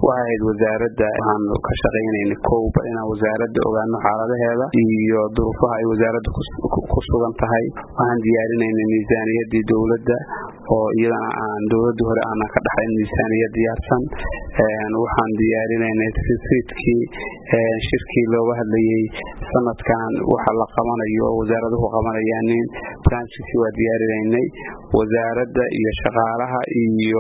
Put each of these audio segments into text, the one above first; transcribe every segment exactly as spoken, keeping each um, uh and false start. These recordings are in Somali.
waxayd wasaaradda aan ka shaqeynayna kooba in wasaaradda ogaano xaaladaheeda iyo duruufaha ay wasaaradda ku sugan tahay. waxaan diyaarinaynay miisaaniyadii dawladda oo iyadana aan dawladda hore aan ka dhaxayn miisaaniyad diyaarsan. waxaan diyaarinaynay fiidkii shirkii looga hadlayay sanadkan waxa la qabanayo oo wasaaraduhu qabanayaan branchisi waa diyaarinaynay. wasaaradda iyo shaqaalaha iyo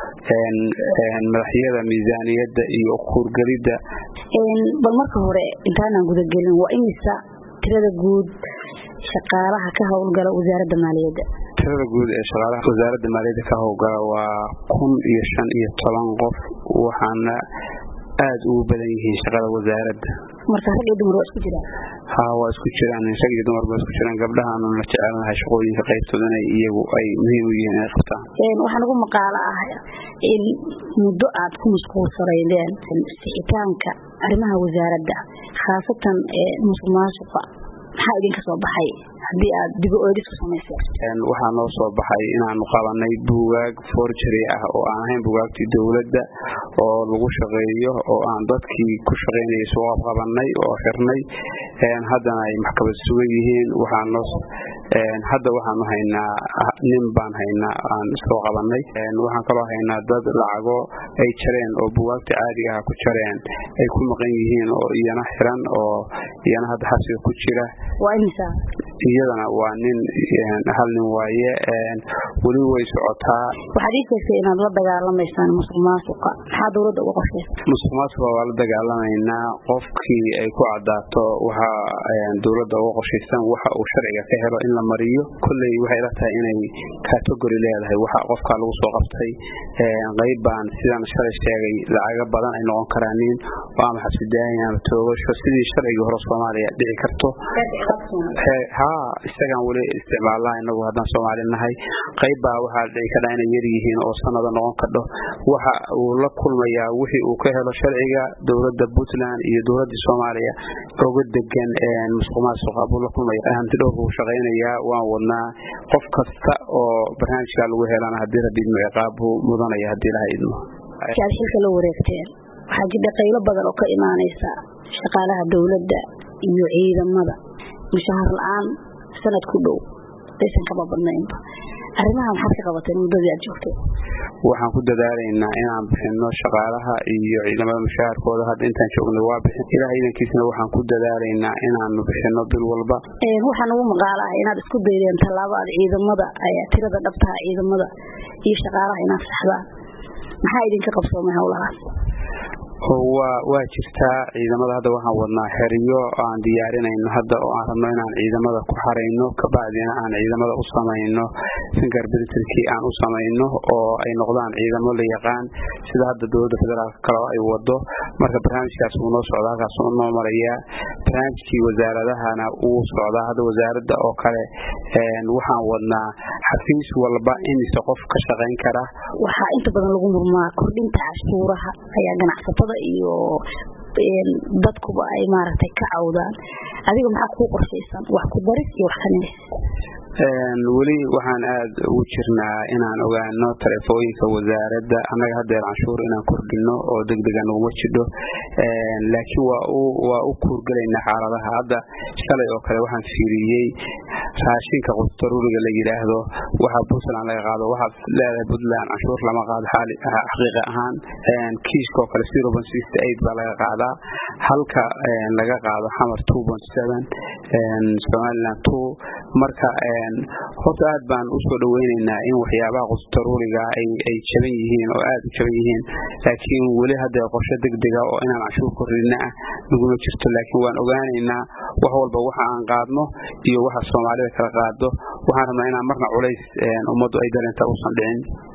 madaxyada miisaaniyadda iyo kuurgalida. bal marka hore intaanaan gudagelin waa imisa tirada guud shaqaalaha ka howlgala wasaaradda maaliyadda? tirada guud ee shaqaalaha wasaaradda maaliyadda ka howlgala waa kun iyo shan iyo toban qof, waxaana aad ugu badan yihiin shaqada wasaaradda. marka rag iyo dumar waa isku jiraan? haa, waa isku jiraan, rag iyo dumar waa isku jiraan. gabdhahaanu la jecelnahay shaqooyinka qaybtooda inay iyagu ay muhiim u yihiin inay qabtaan. waxaan ugu maqaalo ah in muddo aad ku mashquulsanaydeen sixitaanka arrimaha wasaaradda, khaasatan musuqmaasuqa. maxaa idinka soo baxay haddii aad dib u eegis ku samayseen? waxaa noo soo baxay inaanu qabanay buugaag forgery ah oo aan ahayn buugaagtii dawladda oo lagu shaqeeyo, oo aan dadkii ku shaqeynayay soo qabanay oo xirnay. haddana ay maxkamad sugan yihiin. hadda waxaanu haynaa nin baan haynaa aan soo qabanay. waxaan kaloo haynaa dad lacago ay jareen oo buugaagta caadiga ah ku jareen ay ku maqan yihiin oo iyana xiran oo iyana hadda xabsiga ku jira. waa imisa? iyadana waa nin hal nin waaye. weli way socotaa. waxaad ii sheegtay inaad la dagaalamaysaan musuqmaasuqa. maxaa dawladda uga qorshaysa? musuqmaasuqa waa la dagaalamaynaa. qofkii ay ku cadaato waxa dawladda uga qorshaysan waxa uu sharciga ka helo in la mariyo. kolley waxay ila tahay inay category leedahay waxa qofka lagu soo qabtay. qayb baan sidaan shalay sheegay lacaga badan ay noqon karaan nin waa ama xabsidaahin ama toogasho sidii sharciga hore Soomaaliya dhici karto. haa, isagaan weli isticmaalnaa inagu haddaan Soomaali nahay. qayb baa waxaa dhici kara inay yar yihiin oo sanado noqon kadho. waxa uu la kulmayaa wixii uu ka helo sharciga dawladda Puntland iyo dawladda Soomaaliya uga degan musuqmaasuqa buu la kulmayaa. hanti dhowrku uu shaqeynayaa, waan wadnaa. qof kasta oo barnaamijka lagu helana haddii rabbi ciqaab buu mudanaya haddii la haydno. aad xilka la wareegteen waxaa jira qaylo badan oo ka imaanaysa shaqaalaha dawladda iyo ciidamada mushahar la'aan sanad ku dhow aysan kaba badnaynba. arrimaha maxaad ka qabateen muddadii aad joogtay? waxaan ku dadaalaynaa inaan bixino shaqaalaha iyo ciidamada mushaharkooda. hadda intaan joognay waa bixin. ilaahay idankiisna waxaan ku dadaalaynaa inaanu bixino bil walba. waxaan ugu maqaalo ah inaad isku daydeen tallaabo aad ciidamada tirada dhabtaha ciidamada iyo shaqaalaha inaad saxdaan. maxaa idinka qabsoomay howlahaas? waa waa jirtaa. ciidamada hadda waxaan wadnaa xeriyo aan diyaarinayno hadda oo aan rabno inaan ciidamada ku xareyno, kabacdina aan ciidamada u samayno fingerprintkii aan u samayno oo ay noqdaan ciidamo la yaqaan sida hadda dawladda federaalka kale ay wado. marka barnaamijkaas uu noo socdaa, halkaas uu noo marayaa. barnaamijkii wasaaradahana uu socdaa. hadda wasaaradda oo kale waxaan wadnaa xafiis walba imise qof ka shaqeyn kara. waxaa inta badan lagu murmaa kordhinta cashuuraha ayaa ganacsatada iyo dadkuba ay maaragtay ka cawdaan. adiga maxaa ku qorshaysan wax ku daris iyo wax ka nimis? weli waxaan aad ugu jirnaa inaan ogaano taleefooyinka wasaaradda. annaga haddeer canshuur inaan kordhino oo degdega naguma jidho, laakiin waa waa u kuurgalaynaa xaaladaha. hadda shalay oo kale waxaan fiiriyey raashinka qudaruuriga la yidhaahdo waxa Puntland laga qaado. waxaad leedahay Puntland canshuur lama qaado xaqiiqa ahaan. kiiska oo kale zero point six eight baa laga qaadaa, halka laga qaado xamar two point seven, Somaliland two. marka horta aad baan u soo dhaweynaynaa in waxyaabaha qudaruuriga ay ay jaban yihiin oo aad u jaban yihiin, laakiin weli hadda qorshe degdega oo inaan canshuur kordhina ah naguma jirto. laakiin waan ogaanaynaa wax walba waxa aan qaadno iyo waxa Soomaalida kala qaado. waxaan rabnaa inaan marna culays ummaddu ay dareento uusan dhicin.